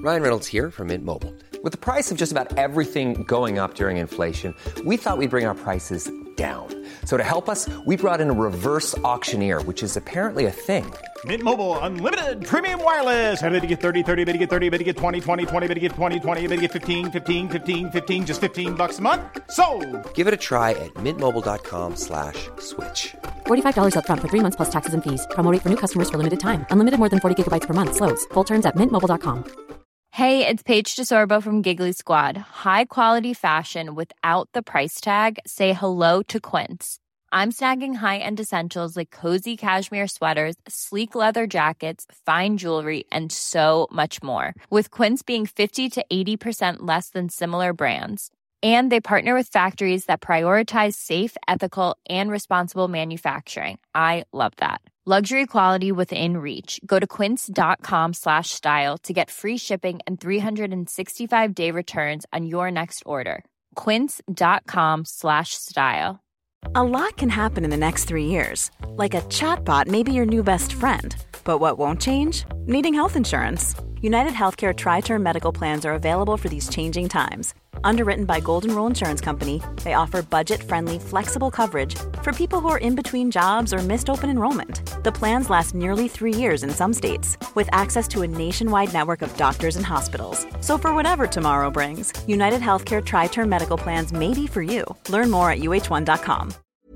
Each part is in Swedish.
Ryan Reynolds here from Mint Mobile. With the price of just about everything going up during inflation, we thought we'd bring our prices down. So to help us, we brought in a reverse auctioneer, which is apparently a thing. Mint Mobile Unlimited Premium Wireless. How to get 30, 30, bit to get 30, bit to get 20, 20, 20, bit to get 20, 20, bit to get 15, 15, 15, 15, just $15 a month? Sold! Give it a try at mintmobile.com/switch. $45 up front for 3 months plus taxes and fees. Promo rate for new customers for limited time. Unlimited more than 40 gigabytes per month. Slows full terms at mintmobile.com. Hey, it's Paige DeSorbo from Giggly Squad. High quality fashion without the price tag. Say hello to Quince. I'm snagging high-end essentials like cozy cashmere sweaters, sleek leather jackets, fine jewelry, and so much more. With Quince being 50 to 80% less than similar brands. And they partner with factories that prioritize safe, ethical, and responsible manufacturing. I love that. Luxury quality within reach. Go to quince.com/style to get free shipping and 365-day returns on your next order. Quince.com/style. A lot can happen in the next 3 years. Like a chatbot may be your new best friend. But what won't change? Needing health insurance. United Healthcare Tri-Term Medical Plans are available for these changing times. Underwritten by Golden Rule Insurance Company, they offer budget-friendly, flexible coverage for people who are in between jobs or missed open enrollment. The plans last nearly 3 years in some states, with access to a nationwide network of doctors and hospitals. So for whatever tomorrow brings, United Healthcare Tri-Term Medical Plans may be for you. Learn more at uh1.com.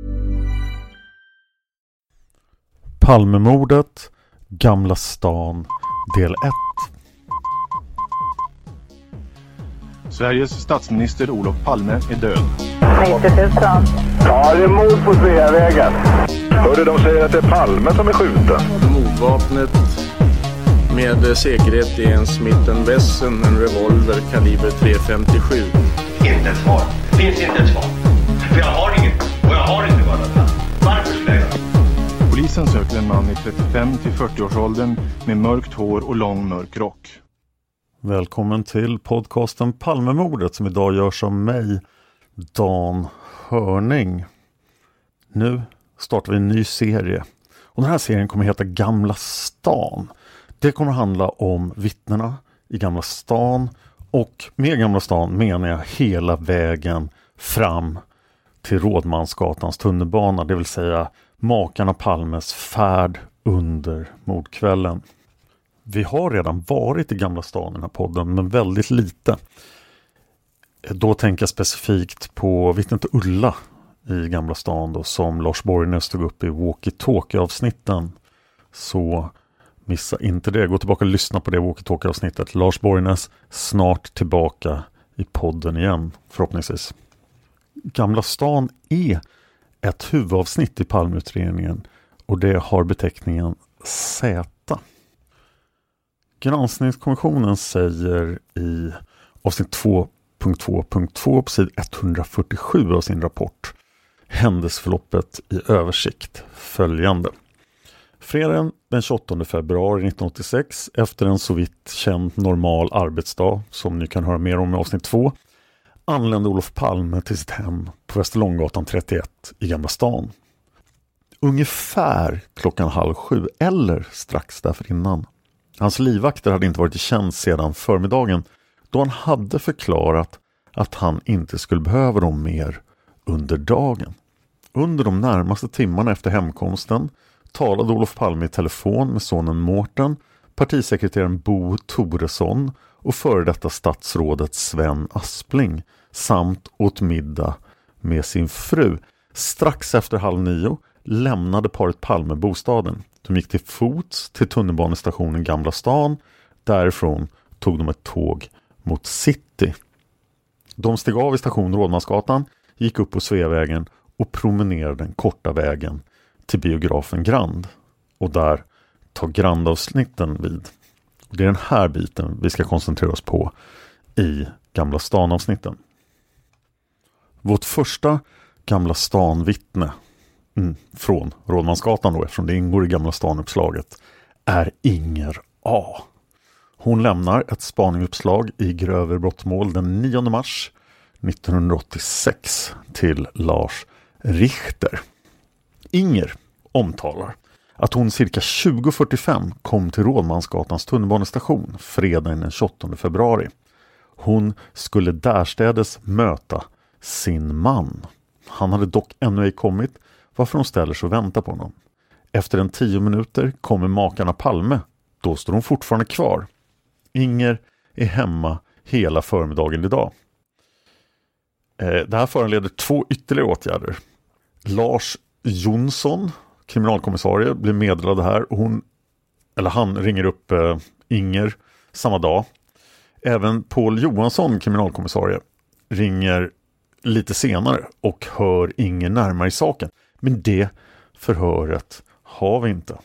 Palmemordet, Gamla stan, del 1. Sveriges statsminister Olof Palme är död. 90 000. Ja, det är mord på Sveavägen. Hörde de säger att det är Palme som är skjuten. Mordvapnet med säkerhet är en Smith & Wesson, en revolver kaliber .357. Inte ett svar. Finns inte ett svar. För jag har inget. Och jag har inte varit där. Varför skulle jag? Polisen söker en man i 35 till 40-årsåldern med mörkt hår och lång mörk rock. Välkommen till podcasten Palmemordet som idag görs av mig, Dan Hörning. Nu startar vi en ny serie. Och den här serien kommer heta Gamla stan. Det kommer handla om vittnena i Gamla stan. Och med Gamla stan menar jag hela vägen fram till Rådmansgatans tunnelbana. Det vill säga makarna Palmes färd under mordkvällen. Vi har redan varit i Gamla stan i den här podden, men väldigt lite. Då tänker jag specifikt på vittnet Ulla i Gamla stan då, som Lars Borgnäs tog upp i walkie-talkie-avsnitten. Så missa inte det. Gå tillbaka och lyssna på det walkie-talkie-avsnittet. Lars Borgnäs snart tillbaka i podden igen, förhoppningsvis. Gamla stan är ett huvudavsnitt i Palmeutredningen och det har beteckningen Z. Granskningskommissionen säger i avsnitt 2.2.2 på sid 147 av sin rapport händelseförloppet i översikt följande. Fredagen den 28 februari 1986 efter en så vitt känd normal arbetsdag som ni kan höra mer om i avsnitt 2 anlände Olof Palme till sitt hem på Västerlånggatan 31 i Gamla stan. Ungefär 6:30 eller strax därför innan. Hans livvakter hade inte varit i tjänst sedan förmiddagen då han hade förklarat att han inte skulle behöva dem mer under dagen. Under de närmaste timmarna efter hemkomsten talade Olof Palme i telefon med sonen Mårten, partisekreteraren Bo Toresson och före detta statsrådet Sven Aspling samt åt middag med sin fru. Strax efter 8:30 lämnade paret Palme bostaden. De gick till fots till tunnelbanestationen Gamla stan. Därifrån tog de ett tåg mot city. De steg av i station Rådmansgatan, gick upp på Sveavägen och promenerade den korta vägen till biografen Grand. Och där tar Grandavsnitten vid. Det är den här biten vi ska koncentrera oss på i Gamla stan-avsnitten. Vårt första Gamla stan-vittne från Rådmansgatan då, eftersom det ingår i Gamla stan-uppslaget, är Inger A. Hon lämnar ett spaninguppslag i grövre brottmål den 9 mars 1986 till Lars Richter. Inger omtalar att hon cirka 20:45 kom till Rådmansgatans tunnelbanestation fredagen den 28 februari. Hon skulle därstädes möta sin man. Han hade dock ännu ej kommit, varför hon ställer sig och väntar på honom. Efter en 10 minuter kommer makarna Palme. Då står hon fortfarande kvar. Inger är hemma hela förmiddagen idag. Det här föranleder 2 ytterligare åtgärder. Lars Jonsson, kriminalkommissarie, blir meddelad här. Och han ringer upp Inger samma dag. Även Paul Johansson, kriminalkommissarie, ringer lite senare och hör Inger närmare i saken. Men det förhöret har vi inte.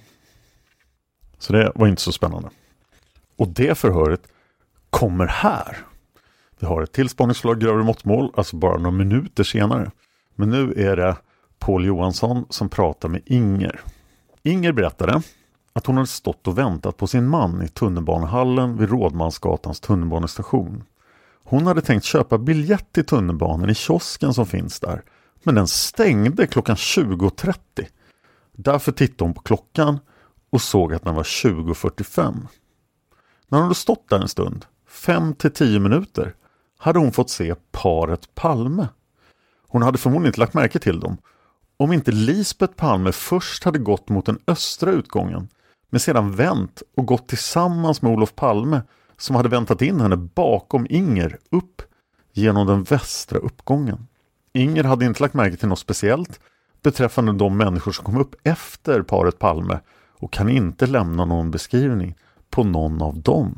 Så det var inte så spännande. Och det förhöret kommer här. Vi har ett tillspaningsförslag grövre måttmål, alltså bara några minuter senare. Men nu är det Paul Johansson som pratar med Inger. Inger berättade att hon hade stått och väntat på sin man i tunnelbanehallen vid Rådmansgatans tunnelbanestation. Hon hade tänkt köpa biljett till tunnelbanan i kiosken som finns där. Men den stängde klockan 20:30. Därför tittade hon på klockan och såg att den var 20:45. När hon hade stått där en stund, 5-10 minuter, hade hon fått se paret Palme. Hon hade förmodligen inte lagt märke till dem. Om inte Lisbeth Palme först hade gått mot den östra utgången, men sedan vänt och gått tillsammans med Olof Palme som hade väntat in henne bakom Inger upp genom den västra uppgången. Inger hade inte lagt märke till något speciellt beträffande de människor som kom upp efter paret Palme och kan inte lämna någon beskrivning på någon av dem.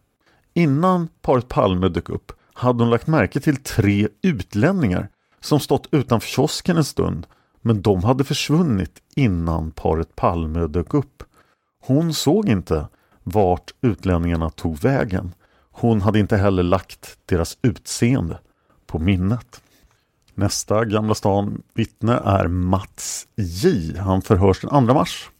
Innan paret Palme dök upp hade hon lagt märke till 3 utlänningar som stått utanför kiosken en stund, men de hade försvunnit innan paret Palme dök upp. Hon såg inte vart utlänningarna tog vägen. Hon hade inte heller lagt deras utseende på minnet. Nästa Gamla stan vittne är Mats J. Han förhörs den 2 mars.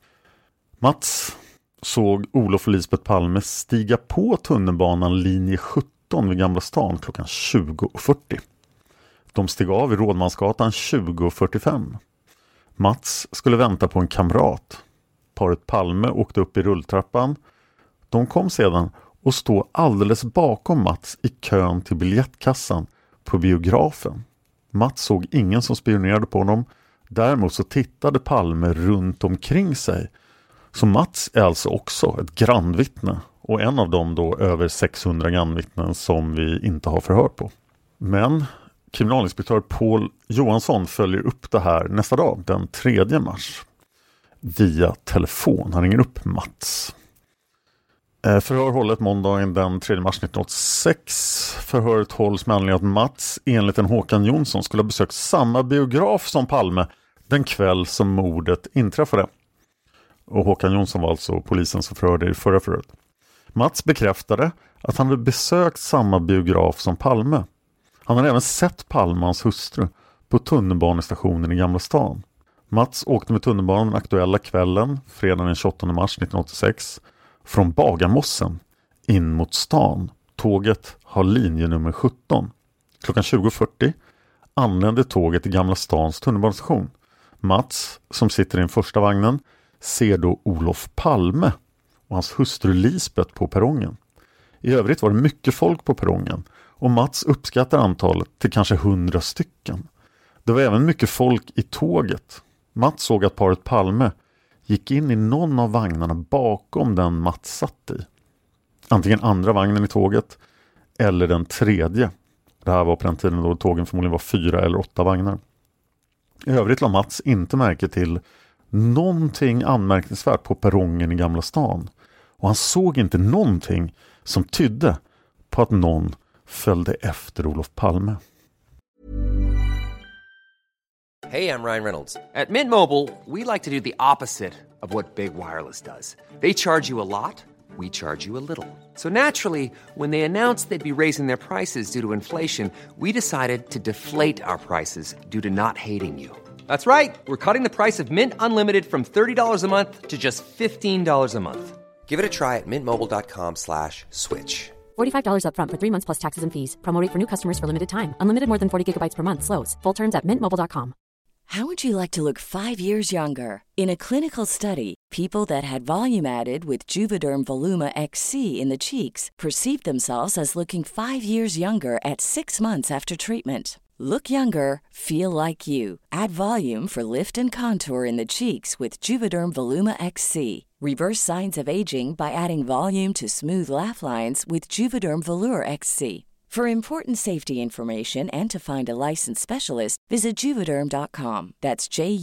Mats såg Olof och Lisbeth Palme stiga på tunnelbanan linje 17 vid Gamla stan klockan 20:40. De steg av i Rådmansgatan 20:45. Mats skulle vänta på en kamrat. Paret Palme åkte upp i rulltrappan. De kom sedan och stod alldeles bakom Mats i kön till biljettkassan på biografen. Mats såg ingen som spionerade på honom. Däremot så tittade Palme runt omkring sig. Så Mats är alltså också ett grannvittne. Och en av dem då över 600 grannvittnen som vi inte har förhör på. Men kriminalinspektör Paul Johansson följer upp det här nästa dag, den 3 mars. Via telefon. Han ringer upp Mats. Förhör hållet måndagen den 3 mars 1986. Förhöret hålls med anledning att Mats enligt en Håkan Jonsson skulle ha besökt samma biograf som Palme den kväll som mordet inträffade. Och Håkan Jonsson var alltså polisen som förhörde i förra förhöret. Mats bekräftade att han hade besökt samma biograf som Palme. Han hade även sett Palmans hustru på tunnelbanestationen i Gamla stan. Mats åkte med tunnelbanan den aktuella kvällen, fredagen den 28 mars 1986, från Bagarmossen in mot stan. Tåget har linjenummer 17. Klockan 20:40 anlände tåget till Gamla stans tunnelbanestation. Mats, som sitter i den första vagnen, ser då Olof Palme och hans hustru Lisbeth på perrongen. I övrigt var det mycket folk på perrongen och Mats uppskattar antalet till kanske 100 stycken. Det var även mycket folk i tåget. Mats såg att paret Palme gick in i någon av vagnarna bakom den Mats satt i. Antingen andra vagnen i tåget eller den tredje. Det här var på den tiden då tågen förmodligen var 4 eller 8 vagnar. I övrigt la Mats inte märke till någonting anmärkningsvärt på perrongen i Gamla stan. Och han såg inte någonting som tydde på att någon följde efter Olof Palme. Hey, I'm Ryan Reynolds. At Mint Mobile, we like to do the opposite of what Big Wireless does. They charge you a lot, we charge you a little. So naturally, when they announced they'd be raising their prices due to inflation, we decided to deflate our prices due to not hating you. That's right. We're cutting the price of Mint Unlimited from $30 a month to just $15 a month. Give it a try at mintmobile.com/switch. $45 up front for 3 months plus taxes and fees. Promo rate for new customers for limited time. Unlimited more than 40 gigabytes per month slows. Full terms at mintmobile.com. How would you like to look 5 years younger? In a clinical study, people that had volume added with Juvederm Voluma XC in the cheeks perceived themselves as looking 5 years younger at 6 months after treatment. Look younger, feel like you. Add volume for lift and contour in the cheeks with Juvederm Voluma XC. Reverse signs of aging by adding volume to smooth laugh lines with Juvederm Volure XC. For important safety information and to find a licensed specialist, visit Juvederm.com. That's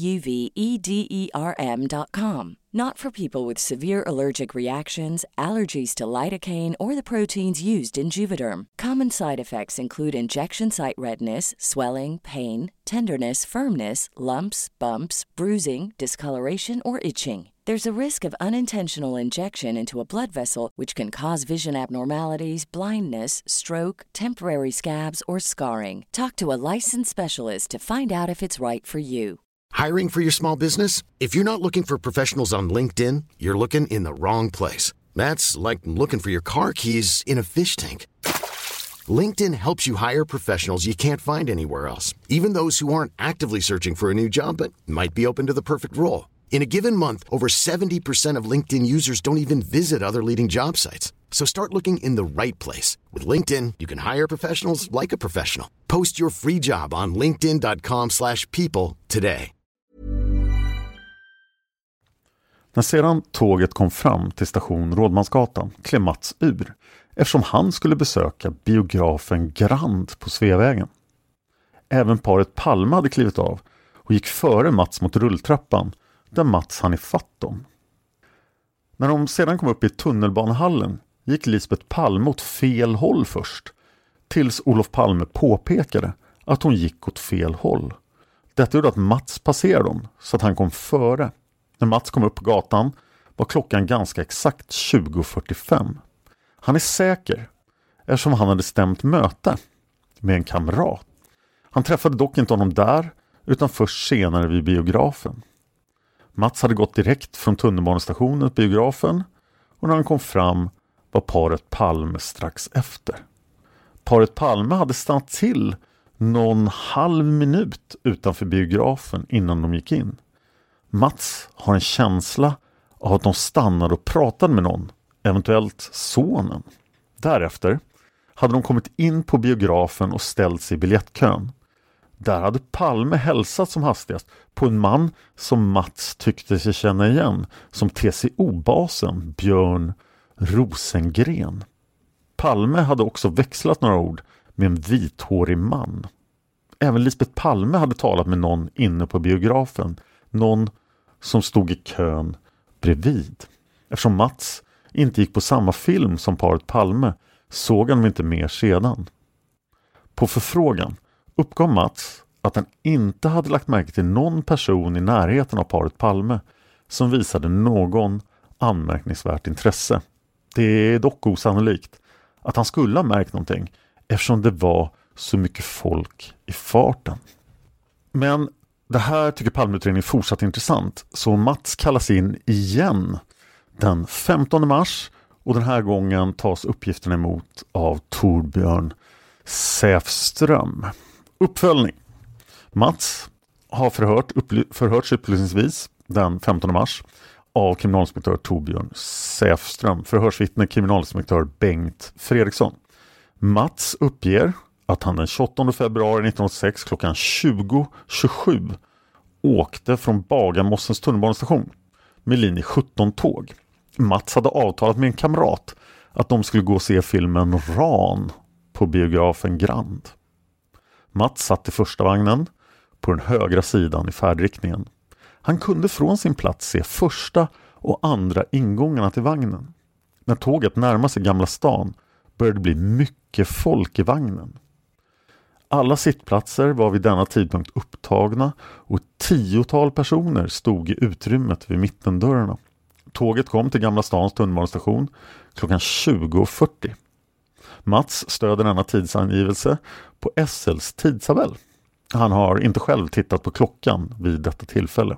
JUVEDERM.com. Not for people with severe allergic reactions, allergies to lidocaine, or the proteins used in Juvederm. Common side effects include injection site redness, swelling, pain, tenderness, firmness, lumps, bumps, bruising, discoloration, or itching. There's a risk of unintentional injection into a blood vessel, which can cause vision abnormalities, blindness, stroke, temporary scabs, or scarring. Talk to a licensed specialist to find out if it's right for you. Hiring for your small business? If you're not looking for professionals on LinkedIn, you're looking in the wrong place. That's like looking for your car keys in a fish tank. LinkedIn helps you hire professionals you can't find anywhere else, even those who aren't actively searching for a new job but might be open to the perfect role. In a given month, over 70% of LinkedIn users don't even visit other leading job sites. So start looking in the right place. With LinkedIn, you can hire professionals like a professional. Post your free job on linkedin.com/people today. När sedan tåget kom fram till station Rådmansgatan klev Mats ur, eftersom han skulle besöka biografen Grand på Sveavägen. Även paret Palme hade klivit av och gick före Mats mot rulltrappan, där Mats hann ifatt dem. När de sedan kom upp i tunnelbanehallen gick Lisbeth Palme åt fel håll först, tills Olof Palme påpekade att hon gick åt fel håll. Detta gjorde att Mats passerade dem, så att han kom före. När Mats kom upp på gatan var klockan ganska exakt 20:45. Han är säker, eftersom han hade stämt möte med en kamrat. Han träffade dock inte honom där, utan först senare vid biografen. Mats hade gått direkt från tunnelbanestationen till biografen, och när han kom fram var paret Palme strax efter. Paret Palme hade stannat till någon halv minut utanför biografen innan de gick in. Mats har en känsla av att de stannade och pratade med någon, eventuellt sonen. Därefter hade de kommit in på biografen och ställt sig i biljettkön. Där hade Palme hälsat som hastigast på en man som Mats tyckte sig känna igen som TCO-basen Björn Rosengren. Palme hade också växlat några ord med en vithårig man. Även Lisbeth Palme hade talat med någon inne på biografen, någon som stod i kön bredvid. Eftersom Mats inte gick på samma film som paret Palme såg han inte mer sedan. På förfrågan uppgav Mats att han inte hade lagt märke till någon person i närheten av paret Palme som visade någon anmärkningsvärt intresse. Det är dock osannolikt att han skulle ha märkt någonting, eftersom det var så mycket folk i farten. Men det här tycker Palmeutredningen fortsatt intressant, så Mats kallas in igen den 15 mars, och den här gången tas uppgifterna emot av Torbjörn Säfström. Uppföljning. Mats har förhörts upplysningsvis den 15 mars av kriminalinspektör Torbjörn Säfström, förhörsvittne kriminalinspektör Bengt Fredriksson. Mats uppger att han den 28 februari 1986 klockan 20:27 åkte från Bagarmossens tunnelbanestation med linje 17-tåg. Mats hade avtalat med en kamrat att de skulle gå och se filmen Ran på biografen Grand. Mats satt i första vagnen på den högra sidan i färdriktningen. Han kunde från sin plats se första och andra ingångarna till vagnen. När tåget närmade sig Gamla stan började det bli mycket folk i vagnen. Alla sittplatser var vid denna tidpunkt upptagna och ett 10-tal personer stod i utrymmet vid mittendörrarna. Tåget kom till Gamla stans tunnelbanestation klockan 20:40. Mats stöder denna tidsangivelse på SLs tidstabell. Han har inte själv tittat på klockan vid detta tillfälle.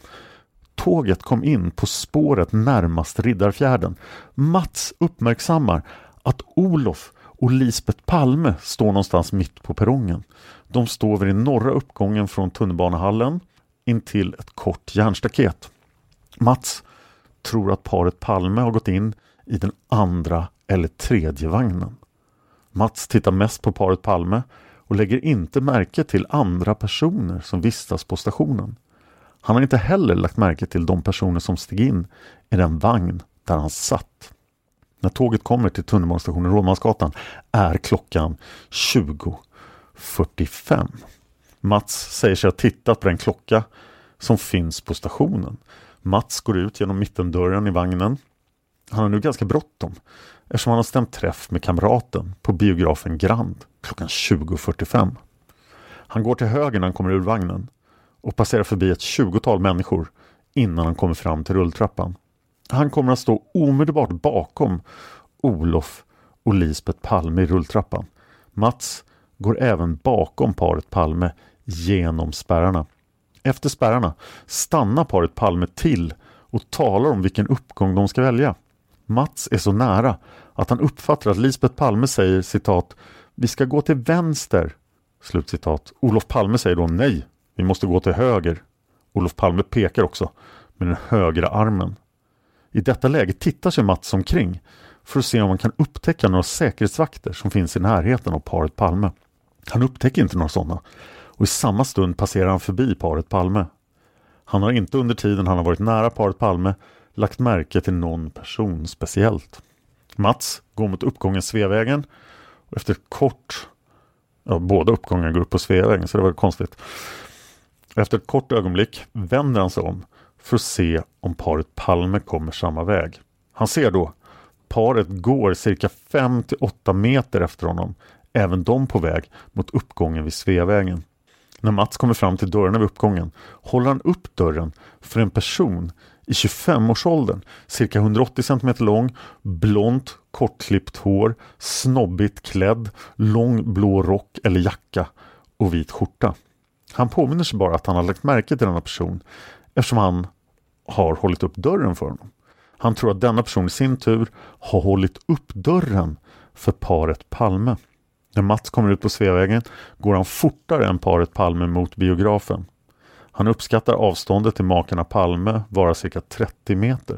Tåget kom in på spåret närmast Riddarfjärden. Mats uppmärksammar att Olof och Lisbeth Palme står någonstans mitt på perrongen. De står vid den norra uppgången från tunnelbanehallen in till ett kort järnstaket. Mats tror att paret Palme har gått in i den andra eller tredje vagnen. Mats tittar mest på paret Palme och lägger inte märke till andra personer som vistas på stationen. Han har inte heller lagt märke till de personer som steg in i den vagn där han satt. När tåget kommer till tunnelbanestationen Rådmansgatan är klockan 20:45. Mats säger sig ha tittat på den klocka som finns på stationen. Mats går ut genom mittendörren i vagnen. Han har nu ganska bråttom eftersom han har stämt träff med kamraten på biografen Grand klockan 20:45. Han går till höger när han kommer ur vagnen och passerar förbi ett 20-tal människor innan han kommer fram till rulltrappan. Han kommer att stå omedelbart bakom Olof och Lisbeth Palme i rulltrappan. Mats går även bakom paret Palme genom spärrarna. Efter spärrarna stannar paret Palme till och talar om vilken uppgång de ska välja. Mats är så nära att han uppfattar att Lisbeth Palme säger citat "Vi ska gå till vänster", slutcitat. Olof Palme säger då nej, vi måste gå till höger. Olof Palme pekar också med den högra armen. I detta läge tittar sig Mats omkring för att se om man kan upptäcka några säkerhetsvakter som finns i närheten av paret Palme. Han upptäcker inte några sådana och i samma stund passerar han förbi paret Palme. Han har inte under tiden han har varit nära paret Palme lagt märke till någon person speciellt. Mats går mot uppgången Sveavägen och efter kort... båda uppgångarna går upp på Sveavägen så det var konstigt. Efter ett kort ögonblick vänder han sig om för att se om paret Palme kommer samma väg. Han ser då paret går cirka 5-8 meter efter honom, även de på väg mot uppgången vid Sveavägen. När Mats kommer fram till dörren vid uppgången håller han upp dörren för en person i 25-årsåldern, cirka 180 cm lång, blont, kortklippt hår, snobbigt klädd, lång blå rock eller jacka och vit skjorta. Han påminner sig bara att han har lagt märke till denna person eftersom han har hållit upp dörren för honom. Han tror att denna person i sin tur har hållit upp dörren för paret Palme. När Mats kommer ut på Sveavägen går han fortare än paret Palme mot biografen. Han uppskattar avståndet till makarna Palme vara cirka 30 meter.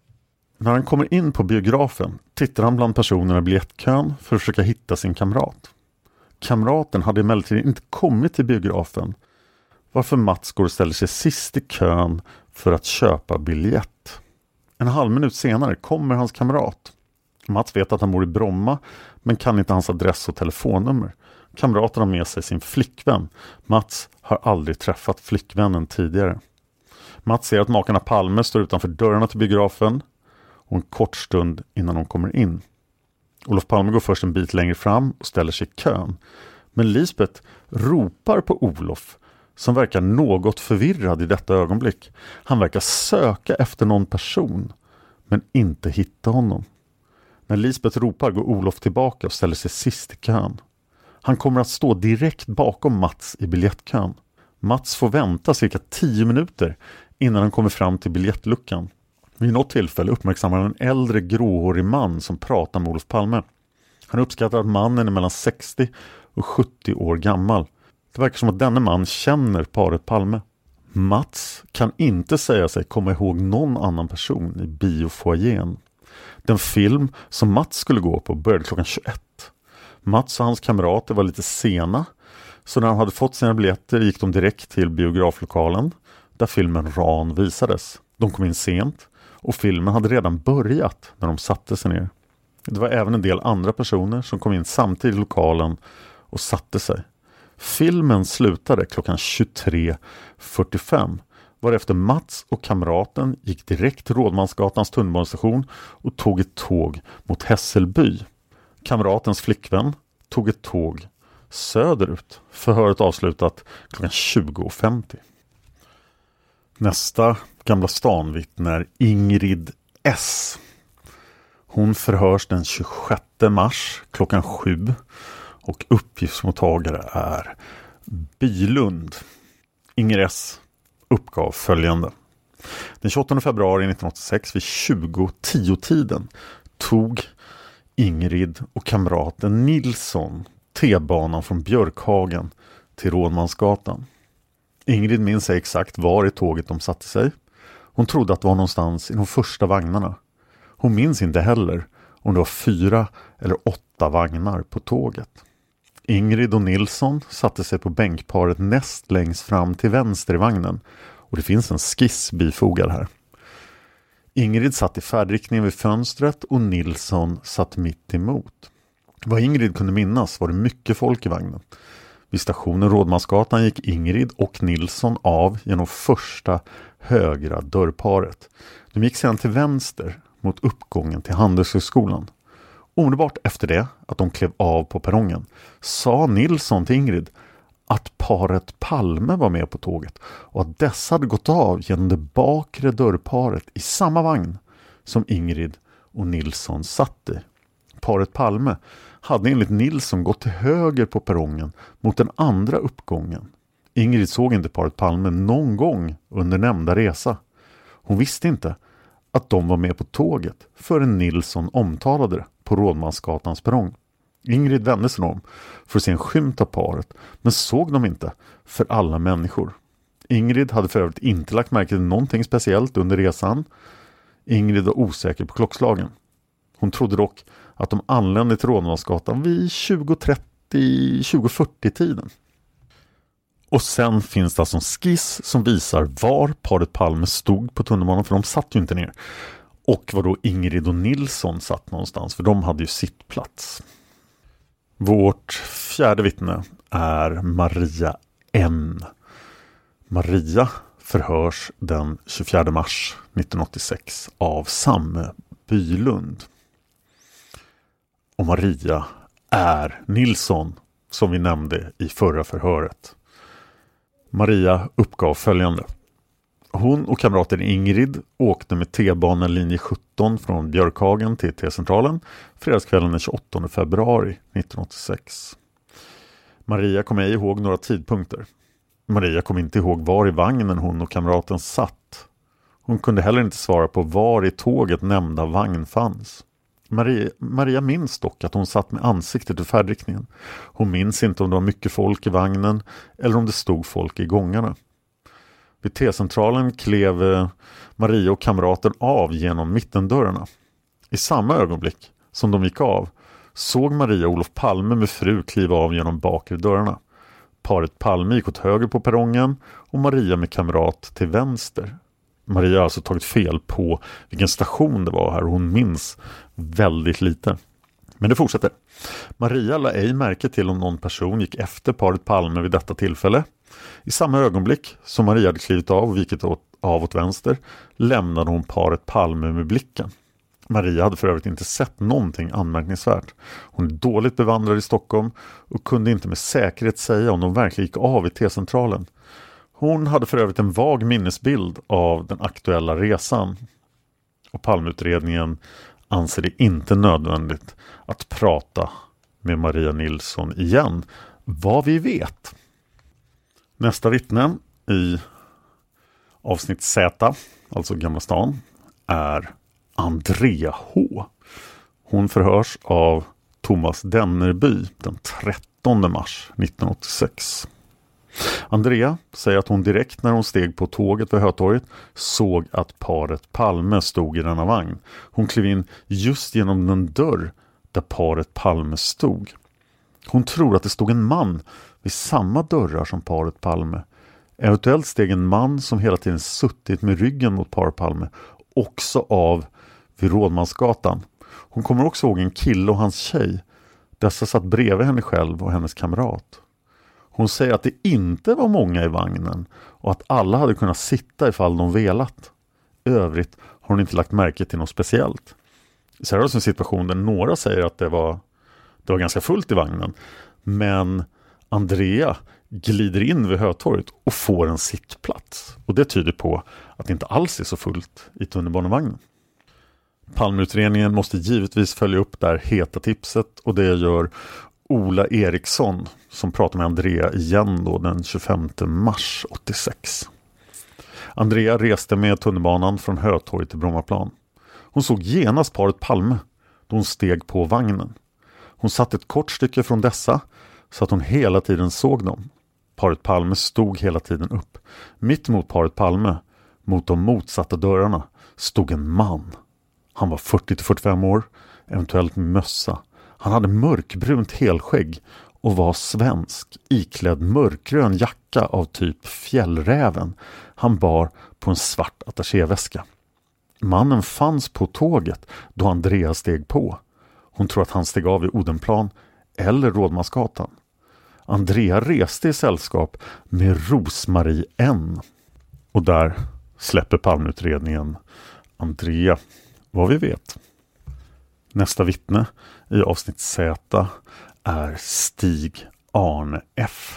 När han kommer in på biografen tittar han bland personerna i biljettkön för att försöka hitta sin kamrat. Kamraten hade emellertid inte kommit till biografen, varför Mats går och ställer sig sist i kön för att köpa biljett. En halv minut senare kommer hans kamrat. Mats vet att han bor i Bromma men kan inte hans adress och telefonnummer. Kamraten har med sig sin flickvän. Mats har aldrig träffat flickvännen tidigare. Mats ser att makarna Palme står utanför dörrarna till biografen och en kort stund innan de kommer in. Olof Palme går först en bit längre fram och ställer sig i kön. Men Lisbeth ropar på Olof som verkar något förvirrad i detta ögonblick. Han verkar söka efter någon person men inte hitta honom. När Lisbeth ropar går Olof tillbaka och ställer sig sist i kön. Han kommer att stå direkt bakom Mats i biljettkön. Mats får vänta cirka 10 minuter innan han kommer fram till biljettluckan. Vid något tillfälle uppmärksammar han en äldre gråhårig man som pratar med Olof Palme. Han uppskattar att mannen är mellan 60 och 70 år gammal. Det verkar som att denne man känner paret Palme. Mats kan inte säga sig komma ihåg någon annan person i biofoajén. Den film som Mats skulle gå på började klockan 21. Mats och hans kamrater var lite sena, så när de hade fått sina biljetter gick de direkt till biograflokalen där filmen Ran visades. De kom in sent och filmen hade redan börjat när de satte sig ner. Det var även en del andra personer som kom in samtidigt i lokalen och satte sig. Filmen slutade klockan 23:45, varefter Mats och kamraten gick direkt till Rådmansgatans tunnelbanestation och tog ett tåg mot Hässelby. Kamratens flickvän tog ett tåg söderut. Förhöret avslutat klockan 20:50. Nästa Gamla stan-vittne är Ingrid S. Hon förhörs den 26 mars klockan 7 och uppgiftsmottagare är Bylund. Ingrid S uppgav följande. Den 28 februari 1986 vid 20:10-tiden tog Ingrid och kamraten Nilsson T-banan från Björkhagen till Rådmansgatan. Ingrid minns exakt var i tåget de satte sig. Hon trodde att det var någonstans i de första vagnarna. Hon minns inte heller om det var 4 eller 8 vagnar på tåget. Ingrid och Nilsson satte sig på bänkparet näst längst fram till vänster i vagnen. Och det finns en skiss bifogad här. Ingrid satt i färdriktningen vid fönstret och Nilsson satt mitt emot. Vad Ingrid kunde minnas var det mycket folk i vagnen. Vid stationen Rådmansgatan gick Ingrid och Nilsson av genom första högra dörrparet. De gick sedan till vänster mot uppgången till Handelshögskolan. Omedelbart efter det att de klev av på perrongen sa Nilsson till Ingrid att paret Palme var med på tåget och att dessa hade gått av genom det bakre dörrparet i samma vagn som Ingrid och Nilsson satt i. Paret Palme hade enligt Nilsson gått till höger på perrongen mot den andra uppgången. Ingrid såg inte paret Palme någon gång under nämnda resa. Hon visste inte att de var med på tåget förrän Nilsson omtalade det på Rådmansgatans perrong. Ingrid vände sig om för att se en skymt av paret, men såg dem inte för alla människor. Ingrid hade för övrigt inte lagt märke till någonting speciellt under resan. Ingrid var osäker på klockslagen. Hon trodde dock att de anlände till Rådmansgatan vid 20:40 tiden. Och sen finns det alltså en skiss som visar var paret Palme stod på tunnelbanan, för de satt ju inte ner. Och var då Ingrid och Nilsson satt någonstans, för de hade ju sitt plats. Vårt fjärde vittne är Maria N. Maria förhörs den 24 mars 1986 av Samme Bylund. Och Maria är Nilsson, som vi nämnde i förra förhöret. Maria uppgav följande. Hon och kamraten Ingrid åkte med T-banan linje 17 från Björkhagen till T-centralen fredagskvällen den 28 februari 1986. Maria kom ej ihåg några tidpunkter. Maria kom inte ihåg var i vagnen hon och kamraten satt. Hon kunde heller inte svara på var i tåget nämnda vagn fanns. Maria minns dock att hon satt med ansiktet i färdriktningen. Hon minns inte om det var mycket folk i vagnen eller om det stod folk i gångarna. Vid T-centralen klev Maria och kamraten av genom mittendörrarna. I samma ögonblick som de gick av såg Maria Olof Palme med fru kliva av genom bakre dörrarna. Paret Palme gick åt höger på perrongen och Maria med kamrat till vänster. Maria har alltså tagit fel på vilken station det var här och hon minns väldigt lite. Men det fortsätter. Maria la ej märke till om någon person gick efter paret Palme vid detta tillfälle. I samma ögonblick som Maria hade klivit av och vikit av åt vänster lämnade hon paret Palme med blicken. Maria hade för övrigt inte sett någonting anmärkningsvärt. Hon är dåligt bevandrad i Stockholm och kunde inte med säkerhet säga om de verkligen gick av i T-centralen. Hon hade för övrigt en vag minnesbild av den aktuella resan. Och Palmeutredningen anser det inte nödvändigt att prata med Maria Nilsson igen, vad vi vet. Nästa vittne i avsnitt Z, alltså Gamla stan, är Andrea H. Hon förhörs av Thomas Dennerby den 13 mars 1986. Andrea säger att hon direkt när hon steg på tåget vid Hötorget såg att paret Palme stod i denna vagn. Hon klev in just genom den dörr där paret Palme stod. Hon tror att det stod en man vid samma dörrar som paret Palme. Eventuellt steg en man som hela tiden suttit med ryggen mot paret Palme också av vid Rådmansgatan. Hon kommer också ihåg en kille och hans tjej. Dessa satt bredvid henne själv och hennes kamrat. Hon säger att det inte var många i vagnen och att alla hade kunnat sitta ifall de velat. Övrigt har hon inte lagt märke till något speciellt. Så här är det en situation där några säger att det var ganska fullt i vagnen. Men Andrea glider in vid Hötorget och får en sittplats. Och det tyder på att det inte alls är så fullt i tunnelbanevagnen. Palmeutredningen måste givetvis följa upp det här heta tipset och det gör Ola Eriksson som pratar med Andrea igen då den 25 mars 86. Andrea reste med tunnelbanan från Hötorget till Brommaplan. Hon såg genast paret Palme då hon steg på vagnen. Hon satt ett kort stycke från dessa så att hon hela tiden såg dem. Paret Palme stod hela tiden upp. Mitt mot paret Palme, mot de motsatta dörrarna, stod en man. Han var 40-45 år, eventuellt med mössa. Han hade mörkbrunt helskägg och var svensk, iklädd mörkgrön jacka av typ fjällräven. Han bar på en svart attachéväska. Mannen fanns på tåget då Andrea steg på. Hon tror att han steg av i Odenplan eller Rådmansgatan. Andrea reste i sällskap med Rosmarie N. Och där släpper Palmeutredningen Andrea, vad vi vet. Nästa vittne i avsnitt Z är Stig Arne F.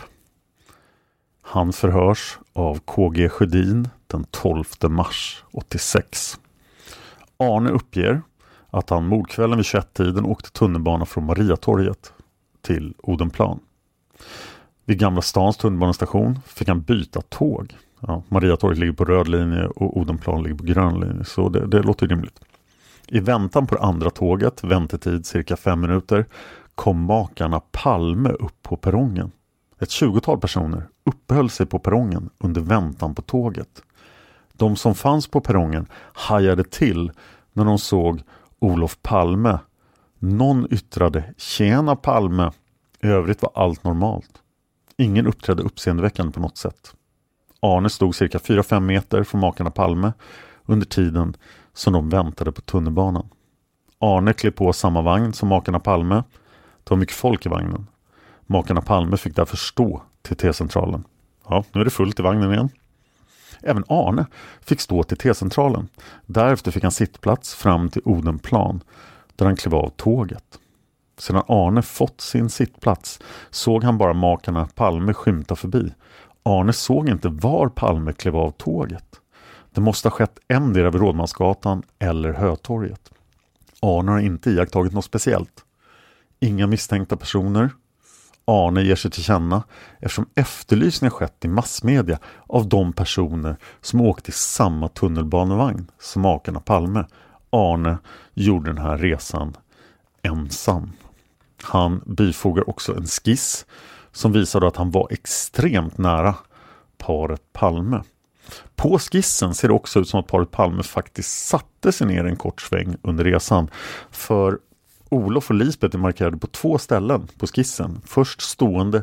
Han förhörs av KG Sjödin den 12 mars 86. Arne uppger att han mordkvällen vid 21-tiden åkte tunnelbana från Mariatorget till Odenplan. Vid Gamla stans tunnelbanestation fick han byta tåg. Ja, Mariatorget ligger på röd linje och Odenplan ligger på grön linje, så det låter rimligt. I väntan på det andra tåget, väntetid cirka 5 minuter, kom makarna Palme upp på perrongen. Ett 20-tal personer uppehöll sig på perrongen under väntan på tåget. De som fanns på perrongen hajade till när de såg Olof Palme. Någon yttrade "Tjena Palme". I övrigt var allt normalt. Ingen uppträdde uppseendeväckande på något sätt. Arne stod cirka 4-5 meter från makarna Palme under tiden som de väntade på tunnelbanan. Arne klev på samma vagn som makarna Palme. Det var mycket folk i vagnen. Makarna Palme fick därför stå till T-centralen. Ja, nu är det fullt i vagnen igen. Även Arne fick stå till T-centralen. Därefter fick han sittplats fram till Odenplan där han klev av tåget. Sedan Arne fått sin sittplats såg han bara makarna Palme skymta förbi. Arne såg inte var Palme klev av tåget. Det måste ha skett endera vid Rådmansgatan eller Hötorget. Arne har inte iakttagit något speciellt. Inga misstänkta personer. Arne ger sig till känna eftersom efterlysningar skett i massmedia av de personer som åkte i samma tunnelbanevagn som makarna Palme. Arne gjorde den här resan ensam. Han bifogar också en skiss som visade att han var extremt nära paret Palme. På skissen ser det också ut som att paret Palme faktiskt satte sig ner en kort sväng under resan. För Olof och Lisbeth är markerade på 2 ställen på skissen. Först stående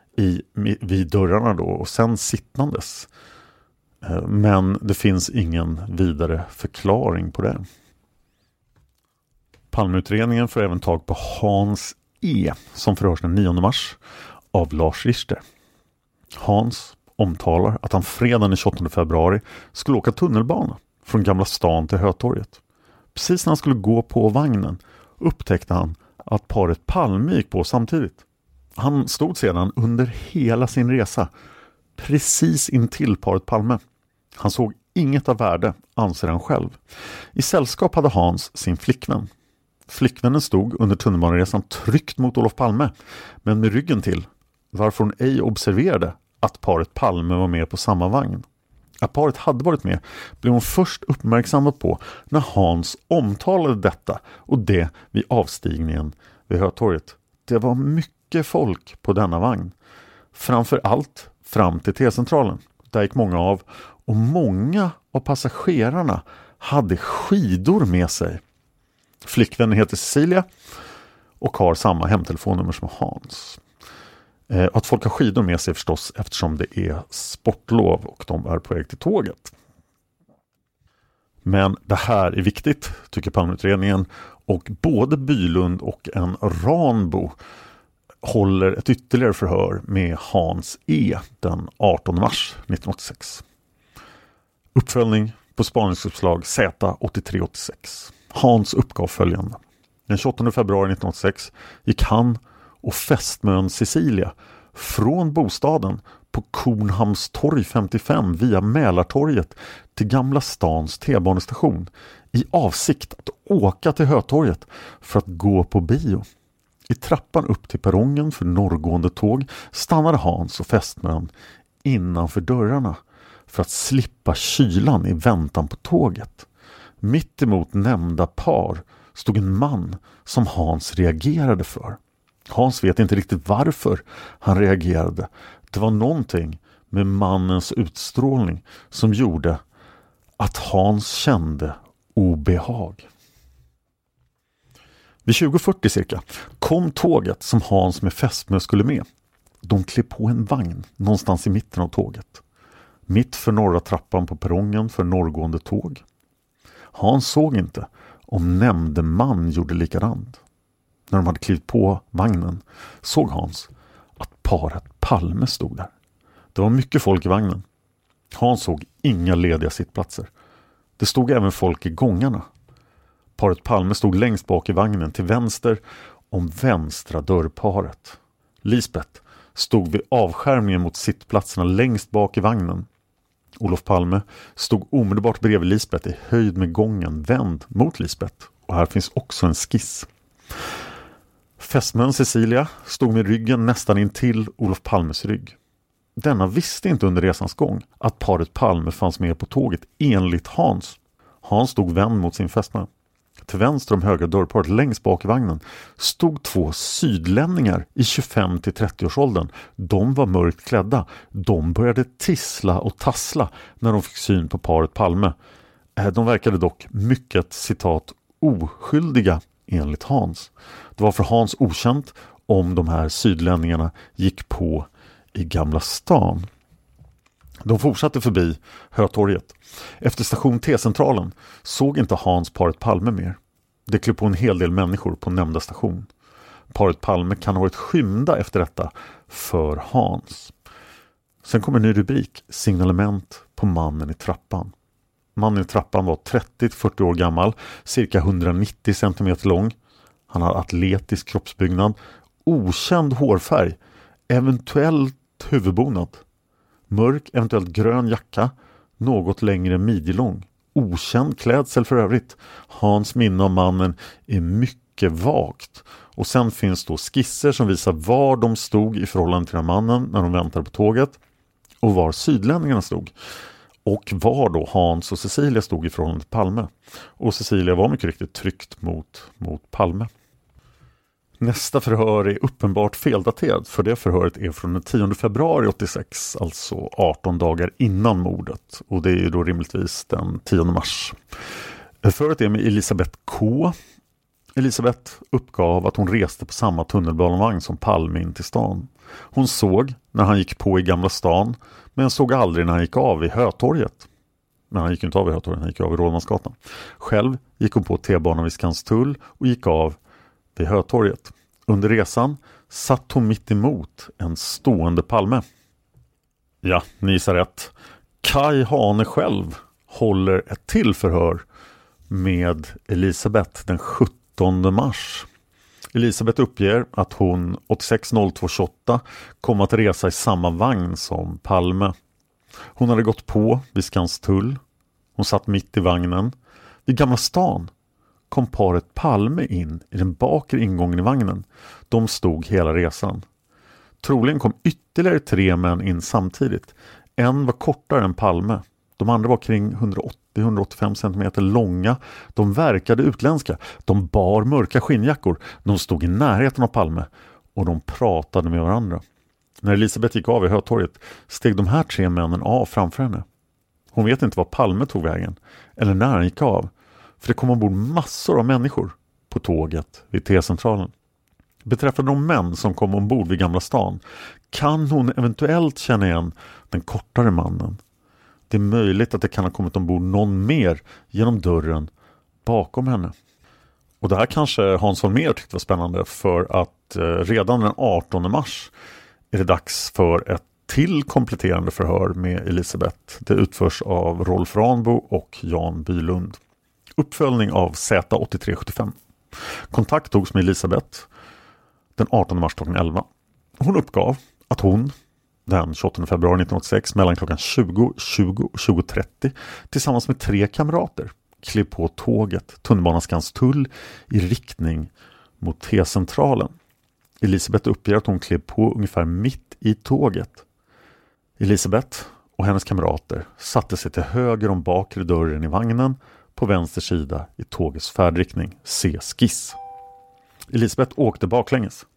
vid dörrarna då och sen sittnandes. Men det finns ingen vidare förklaring på det. Palmeutredningen får även tag på Hans E. som förhörs den 9 mars av Lars Richter. Hans omtalar att han fredagen den 28 februari skulle åka tunnelbana från Gamla stan till Hötorget. Precis när han skulle gå på vagnen upptäckte han att paret Palme gick på samtidigt. Han stod sedan under hela sin resa precis intill paret Palme. Han såg inget av värde, anser han själv. I sällskap hade Hans sin flickvän. Flickvännen stod under tunnelbaneresan tryckt mot Olof Palme, men med ryggen till, varför hon ej observerade att paret Palme var med på samma vagn. Att paret hade varit med blev hon först uppmärksammad på när Hans omtalade detta, och det vid avstigningen vid Hötorget. Det var mycket folk på denna vagn. Framför allt fram till T-centralen. Där gick många av, och många av passagerarna hade skidor med sig. Flickvännen heter Cecilia och har samma hemtelefonnummer som Hans. Att folk har skidor med sig förstås eftersom det är sportlov och de är på väg till tåget. Men det här är viktigt, tycker Palmeutredningen, och både Bylund och en Ranbo håller ett ytterligare förhör med Hans E. den 18 mars 1986. Uppföljning på spaningsuppslag Z8386. Hans uppgav följande. Den 28 februari 1986 gick han och fästmön Cecilia från bostaden på Kornhamns torg 55 via Mälartorget till Gamla stans T-banestation i avsikt att åka till Hötorget för att gå på bio. I trappan upp till perrongen för norrgående tåg stannade Hans och fästmön innanför dörrarna för att slippa kylan i väntan på tåget. Mitt emot nämnda par stod en man som Hans reagerade för. Hans vet inte riktigt varför han reagerade. Det var någonting med mannens utstrålning som gjorde att Hans kände obehag. Vid 20:40 cirka kom tåget som Hans med fästmö skulle med. De klev på en vagn någonstans i mitten av tåget. Mitt för norra trappan på perrongen för norrgående tåg. Hans såg inte om nämnde man gjorde likadant. När de hade klivit på vagnen såg Hans att paret Palme stod där. Det var mycket folk i vagnen. Hans såg inga lediga sittplatser. Det stod även folk i gångarna. Paret Palme stod längst bak i vagnen till vänster om vänstra dörrparet. Lisbeth stod vid avskärmningen mot sittplatserna längst bak i vagnen. Olof Palme stod omedelbart bredvid Lisbeth i höjd med gången, vänd mot Lisbeth. Och här finns också en skiss. Fästmön Cecilia stod med ryggen nästan in till Olof Palmes rygg. Denna visste inte under resans gång att paret Palme fanns med på tåget enligt Hans. Hans stod vänd mot sin fästmö. Till vänster om högra dörrparet längst bak i vagnen stod 2 sydlänningar i 25-30-årsåldern. De var mörkt klädda. De började tissla och tassla när de fick syn på paret Palme. De verkade dock mycket, citat, oskyldiga enligt Hans. Det var för Hans okänt om de här sydlänningarna gick på i Gamla stan. De fortsatte förbi Hötorget. Efter station T-centralen såg inte Hans paret Palme mer. Det klev på en hel del människor på nämnda station. Paret Palme kan ha varit skymda efter detta för Hans. Sen kommer en ny rubrik, signalement på mannen i trappan. Mannen i trappan var 30-40 år gammal, cirka 190 cm lång. Han har atletisk kroppsbyggnad, okänd hårfärg, eventuellt huvudbonad. Mörk, eventuellt grön jacka, något längre midjelång. Okänd klädsel för övrigt. Hans minne av mannen är mycket vagt. Och sen finns då skisser som visar var de stod i förhållande till den mannen när de väntade på tåget. Och var sydlänningarna stod. Och var då Hans och Cecilia stod i förhållande till Palme. Och Cecilia var mycket riktigt tryckt mot Palme. Nästa förhör är uppenbart feldaterat, för det förhöret är från den 10 februari 86, alltså 18 dagar innan mordet. Och det är ju då rimligtvis den 10 mars. Förhöret är med Elisabeth K. Elisabeth uppgav att hon reste på samma tunnelbanevagn som Palme in till stan. Hon såg när han gick på i Gamla stan, men såg aldrig när han gick av i Hötorget. Men han gick inte av i Hötorget, han gick av i Rådmansgatan. Själv gick hon på T-banan vid Skanstull och gick av vid Hötorget. Under resan satt hon mitt emot en stående Palme. Ja, ni gissar rätt. Kai Hane själv håller ett till förhör med Elisabeth den 17 mars. Elisabeth uppger att hon 86-02-28 kom att resa i samma vagn som Palme. Hon hade gått på vid Skanstull. Hon satt mitt i vagnen. Vid Gamla stan kom paret Palme in i den bakre ingången i vagnen. De stod hela resan. Troligen kom ytterligare 3 män in samtidigt. En var kortare än Palme. De andra var kring 180-185 cm långa. De verkade utländska. De bar mörka skinnjackor. De stod i närheten av Palme. Och de pratade med varandra. När Elisabeth gick av i Hötorget steg de här 3 männen av framför henne. Hon vet inte var Palme tog vägen. Eller när han gick av. För det kom ombord massor av människor på tåget vid T-centralen. Beträffande de män som kom ombord vid Gamla stan kan hon eventuellt känna igen den kortare mannen. Det är möjligt att det kan ha kommit ombord någon mer genom dörren bakom henne. Och det här kanske Hans Holmér tyckte var spännande, för att redan den 18 mars är det dags för ett till kompletterande förhör med Elisabeth. Det utförs av Rolf Ranbo och Jan Bylund. Uppföljning av Z8375. Kontakt togs med Elisabeth den 18 mars klockan 11. Hon uppgav att hon den 28 februari 1986 mellan klockan 20:20 och 20:30 tillsammans med 3 kamrater klev på tåget tunnelbanan Skanstull i riktning mot T-centralen. Elisabeth uppger att hon klev på ungefär mitt i tåget. Elisabeth och hennes kamrater satte sig till höger om bakre dörren i vagnen på vänster sida i tågets färdriktning. Se skiss. Elisabeth åkte baklänges.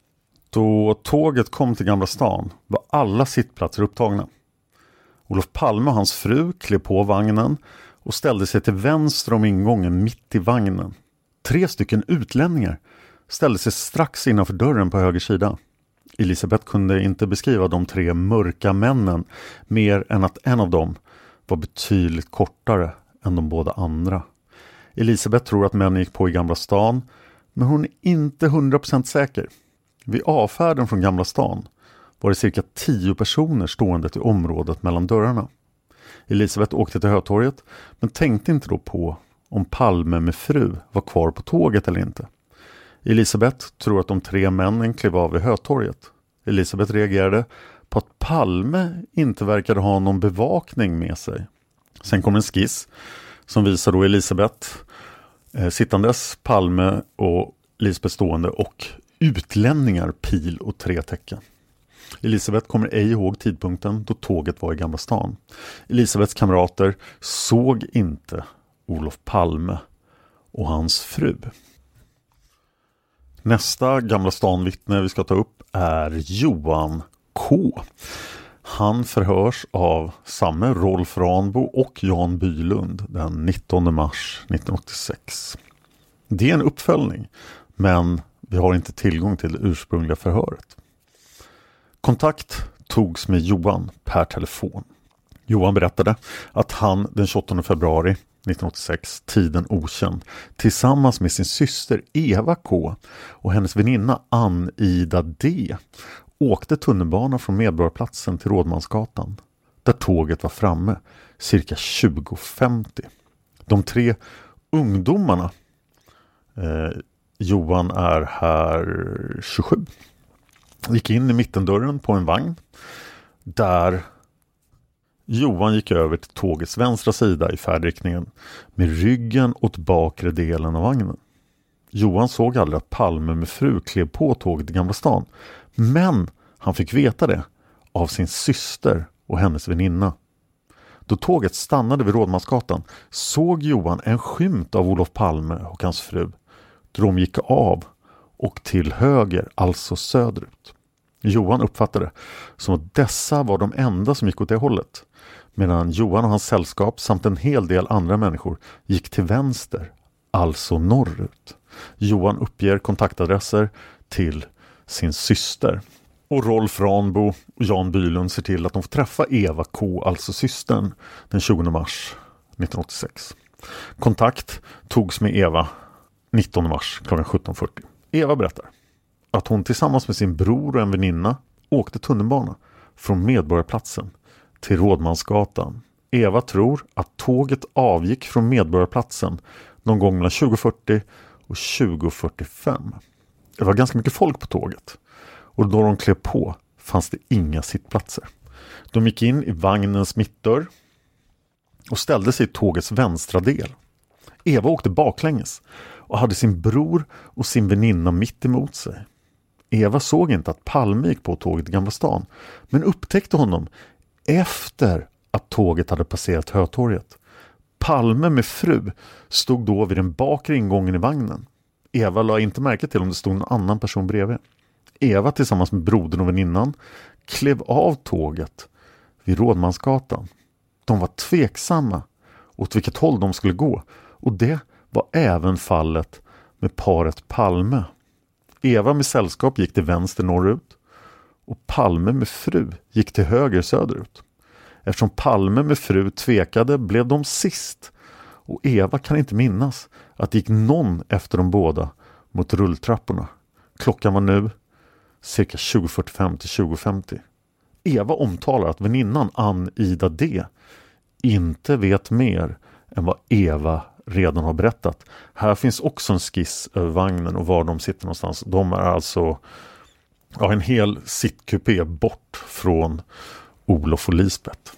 Då tåget kom till Gamla stan var alla sittplatser upptagna. Olof Palme och hans fru klev på vagnen och ställde sig till vänster om ingången mitt i vagnen. 3 stycken utlänningar ställde sig strax innanför dörren på höger sida. Elisabeth kunde inte beskriva de 3 mörka männen mer än att en av dem var betydligt kortare än de båda andra. Elisabeth tror att männen gick på i Gamla stan, men hon är inte 100% säker. Vid avfärden från Gamla stan var det cirka 10 personer stående i området mellan dörrarna. Elisabeth åkte till Hötorget, men tänkte inte då på om Palme med fru var kvar på tåget eller inte. Elisabeth tror att de 3 männen klev av vid Hötorget. Elisabeth reagerade på att Palme inte verkade ha någon bevakning med sig. Sen kom en skiss som visar då Elisabeth sittandes, Palme och Elisabeth stående och utlänningar, pil och 3 tecken. Elisabeth kommer ej ihåg tidpunkten då tåget var i Gamla stan. Elisabeths kamrater såg inte Olof Palme och hans fru. Nästa Gamla stan-vittne vi ska ta upp är Johan K. Han förhörs av samme Rolf Ranbo och Jan Bylund den 19 mars 1986. Det är en uppföljning, men vi har inte tillgång till det ursprungliga förhöret. Kontakt togs med Johan per telefon. Johan berättade att han den 28 februari 1986, tiden okänd, tillsammans med sin syster Eva K och hennes väninna Ann-Ida D åkte tunnelbana från Medborgarplatsen till Rådmansgatan, där tåget var framme cirka 20:50. De 3 ungdomarna, Johan är här 27, gick in i mittendörren på en vagn där Johan gick över till tågets vänstra sida i färdriktningen med ryggen åt bakre delen av vagnen. Johan såg aldrig att Palme med fru klev på tåget i Gamla stan, men han fick veta det av sin syster och hennes väninna. Då tåget stannade vid Rådmansgatan såg Johan en skymt av Olof Palme och hans fru. De gick av och till höger, alltså söderut. Johan uppfattade som att dessa var de enda som gick åt det hållet, medan Johan och hans sällskap samt en hel del andra människor gick till vänster, alltså norrut. Johan uppger kontaktadresser till sin syster. Och Rolf Ranbo och Jan Bylund ser till att de får träffa Eva K, alltså systern, den 20 mars 1986. Kontakt togs med Eva 19 mars kl. 17:40. Eva berättar att hon tillsammans med sin bror och en väninna åkte tunnelbana från Medborgarplatsen till Rådmansgatan. Eva tror att tåget avgick från Medborgarplatsen någon gång mellan 20:40 och 20:45. Det var ganska mycket folk på tåget. Och då de klev på fanns det inga sittplatser. De gick in i vagnens mittdörr och ställde sig i tågets vänstra del. Eva åkte baklänges och hade sin bror och sin väninna mitt emot sig. Eva såg inte att Palme gick på tåget i Gamla stan, men upptäckte honom efter att tåget hade passerat Hötorget. Palme med fru stod då vid den bakre ingången i vagnen. Eva la inte märke till om det stod någon annan person bredvid. Eva tillsammans med brodern och väninnan klev av tåget vid Rådmansgatan. De var tveksamma åt vilket håll de skulle gå, och det var även fallet med paret Palme. Eva med sällskap gick till vänster norrut och Palme med fru gick till höger söderut. Eftersom Palme med fru tvekade blev de sist, och Eva kan inte minnas att det gick någon efter de båda mot rulltrapporna. Klockan var nu cirka 20:45 till 20:50. Eva omtalar att väninnan Ann-Ida D inte vet mer än vad Eva redan har berättat. Här finns också en skiss över vagnen och var de sitter någonstans. De är alltså en hel sittkupé bort från Olof och Lisbeth.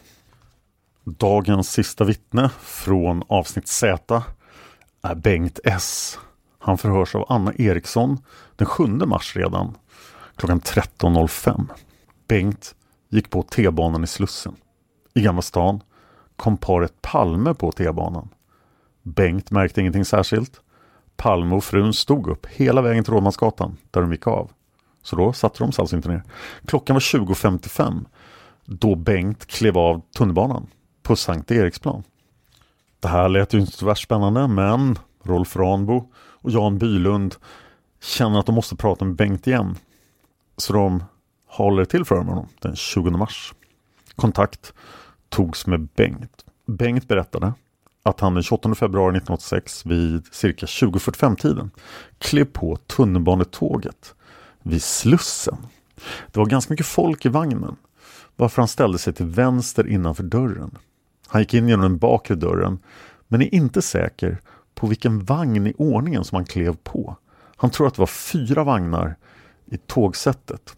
Dagens sista vittne från avsnitt Z är Bengt S. Han förhörs av Anna Eriksson den 7 mars redan klockan 13:05. Bengt gick på T-banan i Slussen. I Gamla stan kom paret Palme på T-banan. Bengt märkte ingenting särskilt. Palme och frun stod upp hela vägen till Rådmansgatan där de gick av. Så då satte de sig alltså inte ner. Klockan var 20.55 då Bengt klev av tunnelbanan på Sankt Eriksplan. Det här lät ju inte så värst spännande, men Rolf Ranbo och Jan Bylund känner att de måste prata med Bengt igen. Så de håller till för honom den 20 mars. Kontakt togs med Bengt. Bengt berättade att han den 28 februari 1986 vid cirka 20:45-tiden klev på tunnelbanetåget vid Slussen. Det var ganska mycket folk i vagnen, varför han ställde sig till vänster innanför dörren. Han gick in genom den bakre dörren, men är inte säker på vilken vagn i ordningen som han klev på. Han tror att det var 4 vagnar i tågsättet.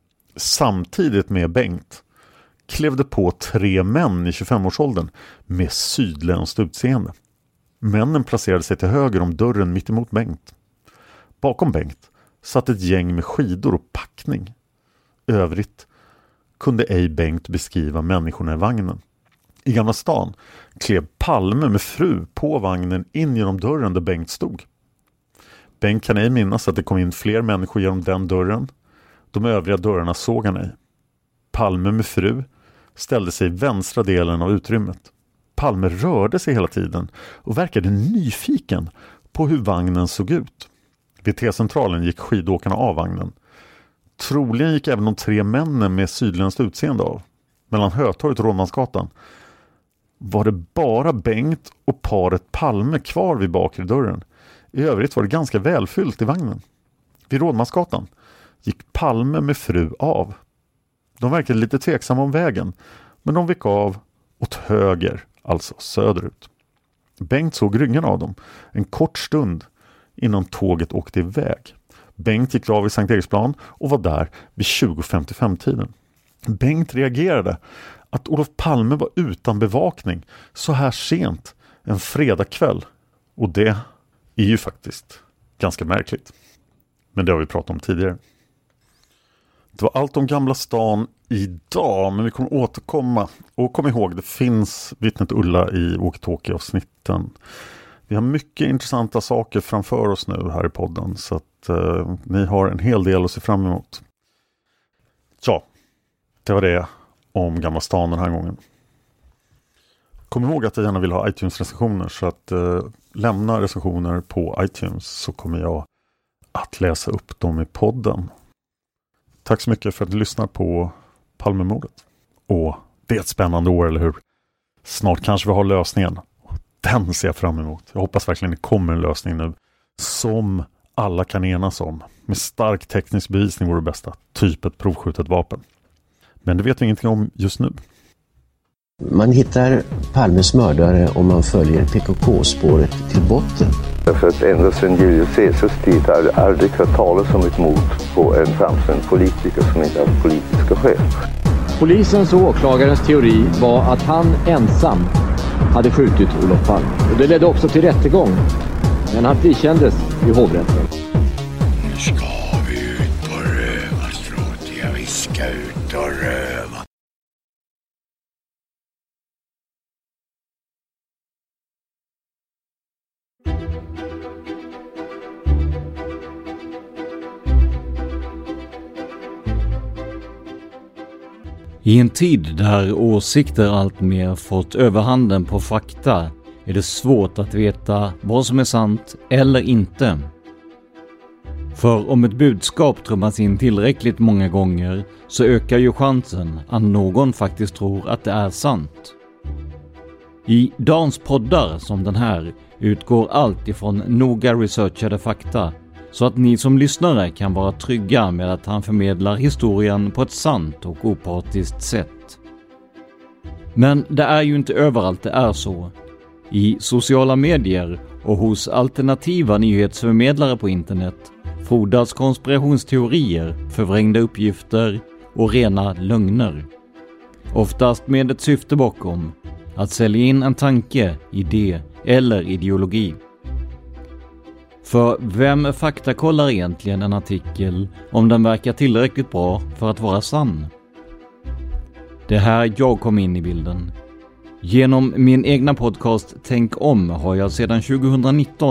Samtidigt med Bengt klev det på 3 män i 25-årsåldern med sydländskt utseende. Männen placerade sig till höger om dörren mitt emot Bengt. Bakom Bengt satt ett gäng med skidor och packning. Övrigt kunde ej Bengt beskriva människorna i vagnen. I Gamla stan klev Palme med fru på vagnen in genom dörren där Bengt stod. Bengt kan ej minnas att det kom in fler människor genom den dörren. De övriga dörrarna såg han ej. Palme med fru ställde sig i vänstra delen av utrymmet. Palme rörde sig hela tiden och verkade nyfiken på hur vagnen såg ut. Vid T-centralen gick skidåkarna av vagnen. Troligen gick även de 3 männen med sydländskt utseende av. Mellan Hötorget och Rådmansgatan var det bara Bengt och paret Palme kvar vid bakre dörren. I övrigt var det ganska välfyllt i vagnen. Vid Rådmansgatan gick Palme med fru av. De verkade lite tveksamma om vägen, men de gick av åt höger, alltså söderut. Bengt såg ryggen av dem en kort stund innan tåget åkte iväg. Bengt gick av i Sankt Eriksplan och var där vid 20:55-tiden. Bengt reagerade att Olof Palme var utan bevakning så här sent en fredagkväll. Och det är ju faktiskt ganska märkligt. Men det har vi pratat om tidigare. Det var allt om Gamla stan idag, men vi kommer återkomma. Och kom ihåg, det finns Vittnet Ulla i Walkie-Talkie-avsnitten. Vi har mycket intressanta saker framför oss nu här i podden, så att ni har en hel del att se fram emot. Ja, det var det om Gamla stan den här gången. Kom ihåg att jag gärna vill ha iTunes-recensioner, så att lämna recensioner på iTunes så kommer jag att läsa upp dem i podden. Tack så mycket för att du lyssnar på Palmemordet. Och det är ett spännande år, eller hur? Snart kanske vi har lösningen. Den ser jag fram emot. Jag hoppas verkligen det kommer en lösning nu som alla kan enas om. Med stark teknisk bevisning vore det bästa. Typ ett provskjutet vapen. Men det vet vi ingenting om just nu. Man hittar Palmes mördare om man följer PKK-spåret till botten. För att ända sedan Julius Caesars tid har det aldrig hört talas om ett mord på en framstående politiker som inte har politiska skäl. Polisens och åklagarens teori var att han ensam hade skjutit Olof Palme. Och det ledde också till rättegång. Men han frikändes i hovrätten. Nu ska vi ut på rövarstråt. Ja, vi ska ut och röva. I en tid där åsikter allt mer fått överhanden på fakta är det svårt att veta vad som är sant eller inte. För om ett budskap trummas in tillräckligt många gånger så ökar ju chansen att någon faktiskt tror att det är sant. I Dans poddar som den här utgår allt ifrån noga researchade fakta så att ni som lyssnare kan vara trygga med att han förmedlar historien på ett sant och opartiskt sätt. Men det är ju inte överallt det är så. I sociala medier och hos alternativa nyhetsförmedlare på internet frodas konspirationsteorier, förvrängda uppgifter och rena lögner. Oftast med ett syfte bakom, att sälja in en tanke, idé eller ideologi. För vem faktakollar egentligen en artikel om den verkar tillräckligt bra för att vara sann? Det är här jag kom in i bilden. Genom min egna podcast Tänk om har jag sedan 2019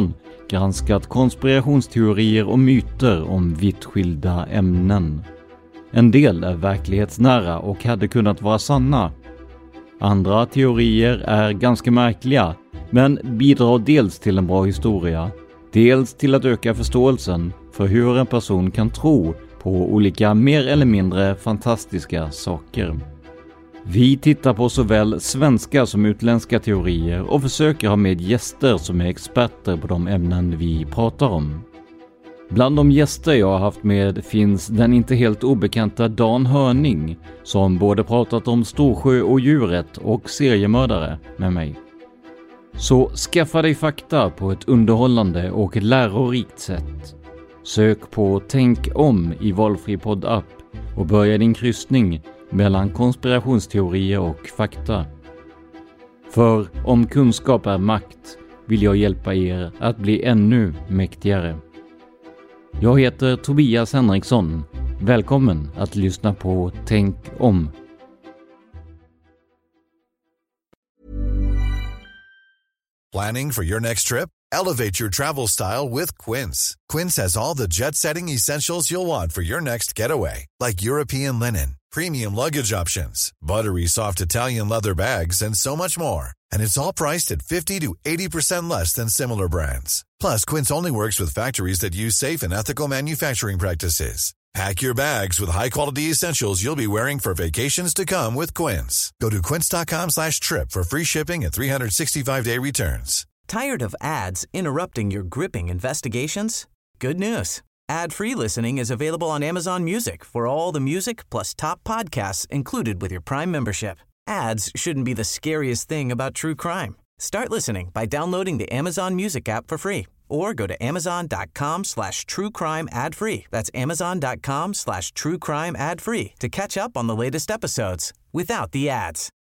granskat konspirationsteorier och myter om vitt skilda ämnen. En del är verklighetsnära och hade kunnat vara sanna. Andra teorier är ganska märkliga, men bidrar dels till en bra historia, dels till att öka förståelsen för hur en person kan tro på olika mer eller mindre fantastiska saker. Vi tittar på såväl svenska som utländska teorier och försöker ha med gäster som är experter på de ämnen vi pratar om. Bland de gäster jag har haft med finns den inte helt obekanta Dan Hörning, som både pratat om Storsjö och djuret och seriemördare med mig. Så skaffa dig fakta på ett underhållande och lärorikt sätt. Sök på Tänk om i valfri poddapp och börja din kryssning mellan konspirationsteorier och fakta. För om kunskap är makt vill jag hjälpa er att bli ännu mäktigare. Jag heter Tobias Henriksson. Välkommen att lyssna på Tänk om. Planning for your next trip? Elevate your travel style with Quince. Quince has all the jet-setting essentials you'll want for your next getaway, like European linen, premium luggage options, buttery soft Italian leather bags, and so much more. And it's all priced at 50 to 80% less than similar brands. Plus, Quince only works with factories that use safe and ethical manufacturing practices. Pack your bags with high-quality essentials you'll be wearing for vacations to come with Quince. Go to quince.com/trip for free shipping and 365-day returns. Tired of ads interrupting your gripping investigations? Good news. Ad-free listening is available on Amazon Music for all the music plus top podcasts included with your Prime membership. Ads shouldn't be the scariest thing about true crime. Start listening by downloading the Amazon Music app for free or go to amazon.com/truecrime ad-free. That's amazon.com/truecrime ad-free to catch up on the latest episodes without the ads.